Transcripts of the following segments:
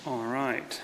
All right.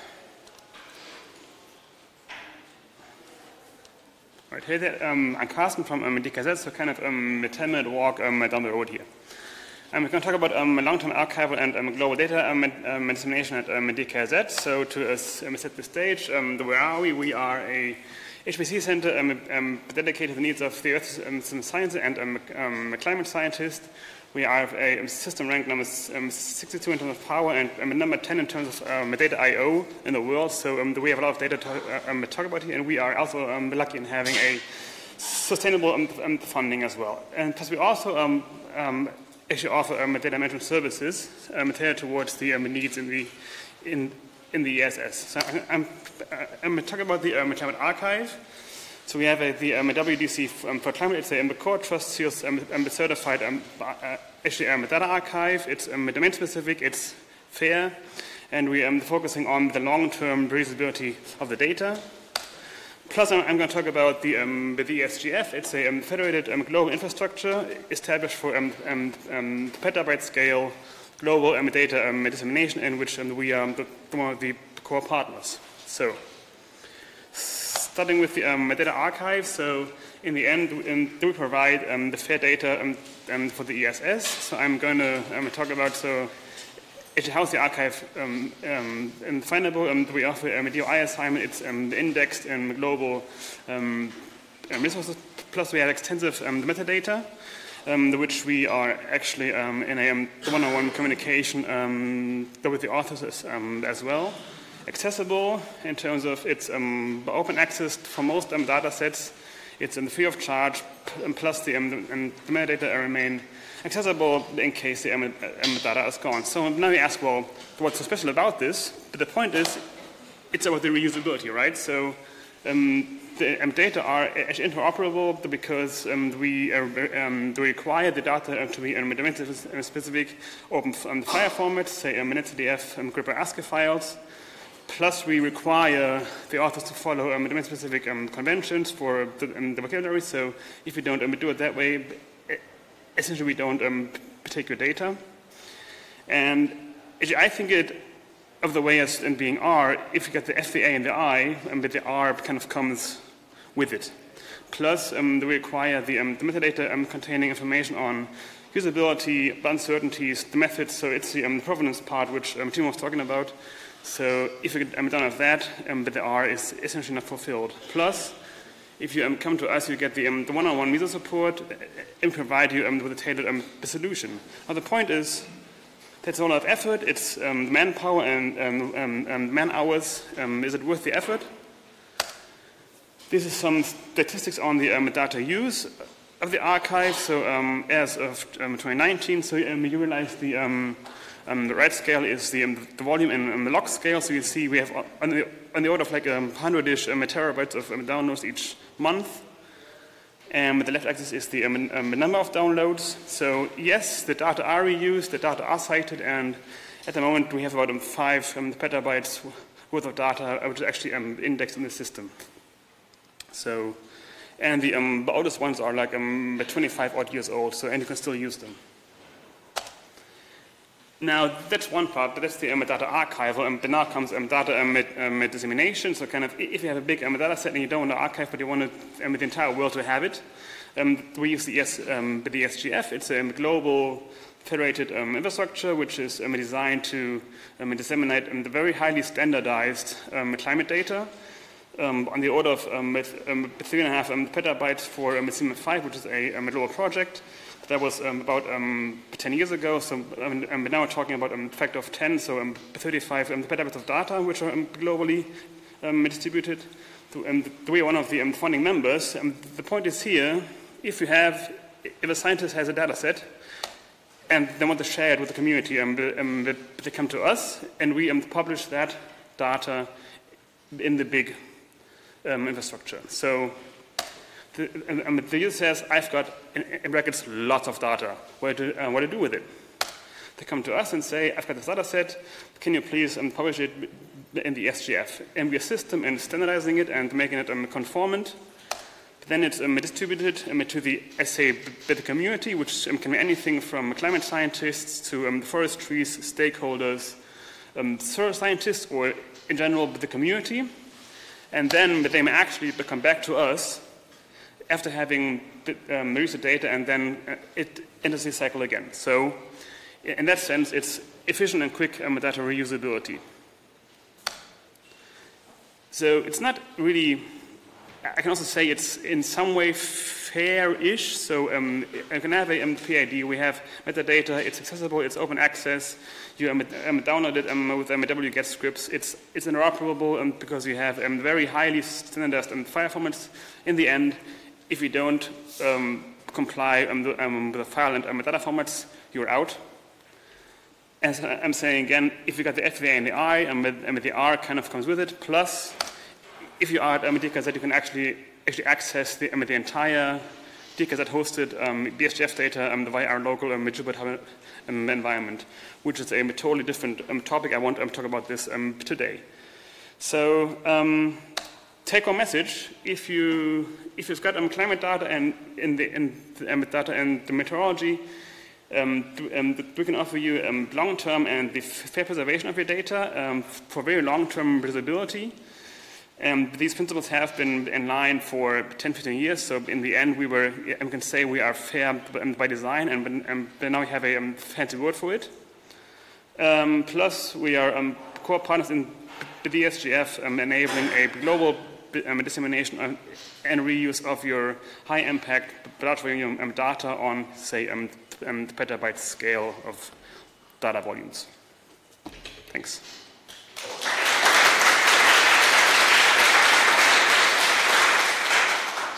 Right, hey there, I'm Carsten from DKZ, so kind of a 10-minute walk down the road here. We're going to talk about long-term archival and global data dissemination at DKZ. So to set the stage, where are we? We are a HPC center dedicated to the needs of the Earth science and climate scientists. We are a system ranked number 62 in terms of power and number 10 in terms of data I/O in the world. So we have a lot of data to talk about here, and we are also lucky in having a sustainable funding as well. And plus, we also actually offer data management services tailored towards the needs in the ESS. So I'm going to talk about the Climate Archive. So we have the WDC for climate. It's a core trust seals certified data archive. It's domain specific. It's fair, and we are focusing on the long-term reusability of the data. Plus, I'm going to talk about the ESGF. It's a federated global infrastructure established for petabyte scale global data dissemination, in which we are one of the core partners. So, starting with the data archive. So, in the end, we provide the fair data for the ESS. So, I'm going to talk about how's the archive findable? We offer a DOI assignment. It's indexed in global resources. Plus, we have extensive metadata, which we are actually in a one-on-one communication with the authors as well. Accessible in terms of its open access for most data sets. It's free of charge, plus the metadata remain accessible in case the data is gone. So now you ask, well, what's so special about this? But the point is, it's about the reusability, right? So the data are actually interoperable because we require the data to be in specific open file formats, say NetCDF and GRIPR ASCII files. Plus, we require the authors to follow domain-specific conventions for the vocabulary. So if you don't do it that way, essentially we don't take your data. And I think of the way as in being R, if you get the F, the A, and the I, but the R kind of comes with it. Plus, we require the metadata containing information on usability, uncertainties, the methods. So it's the provenance part, which Timo was talking about. So if you get done with that, but the R is essentially not fulfilled. Plus, if you come to us, you get the one-on-one meso support and provide you with a tailored solution. Now the point is, that's a lot of effort. It's manpower and man hours. Is it worth the effort? This is some statistics on the data use of the archive. So as of 2019, so you realize the right scale is the volume in the log scale. So you see we have on the order of like 100-ish terabytes of downloads each month. And the left axis is the number of downloads. So yes, the data are reused, the data are cited, and at the moment we have about 5 petabytes worth of data which is actually indexed in the system. So, and the oldest ones are like 25 odd years old, so and you can still use them. Now, that's one part, but that's the data archival, but now comes data dissemination. So kind of, if you have a big data set and you don't want to archive, but you want the entire world to have it, we use the ESGF. It's a global federated infrastructure, which is designed to disseminate the very highly standardized climate data on the order of 3.5 petabytes for CIMA5, which is a global project. That was about 10 years ago, so but now we're talking about a factor of 10, so 35 petabytes of data, which are globally distributed. We are one of the funding members. The point is here, if a scientist has a data set, and they want to share it with the community, they come to us, and we publish that data in the big infrastructure. So the user says, I've got, in brackets, lots of data. What to do with it? They come to us and say, I've got this data set. Can you please publish it in the SGF? And we assist them in standardizing it and making it conformant. Then it's distributed to the community, which can be anything from climate scientists to forestries, stakeholders, soil scientists or in general with the community. And then they may actually come back to us after having released the data, and then it enters the cycle again. So in that sense, it's efficient and quick data reusability. So it's not really, I can also say it's in some way fair-ish. So I can have a PID, we have metadata, it's accessible, it's open access, you download it with wget scripts, it's interoperable because you have very highly standardized file formats. In the end, if you don't comply with the file and metadata formats, you're out. As I'm saying again, if you got the FVA and the I, and the R kind of comes with it, plus if you are at DKZ, you can actually access the entire DKZ hosted BSGF data via our local Jupyter environment, which is a totally different topic. I won't talk about this today. So take-home message: if you've got climate data and data and the meteorology, we can offer you long-term and the fair preservation of your data for very long-term visibility. These principles have been in line for 10, 15 years, so in the end we can say we are fair by design, and now we have a fancy word for it. Plus we are core partners in the DSGF, enabling a global dissemination and reuse of your high-impact large volume data on, say, petabyte scale of data volumes. Thanks.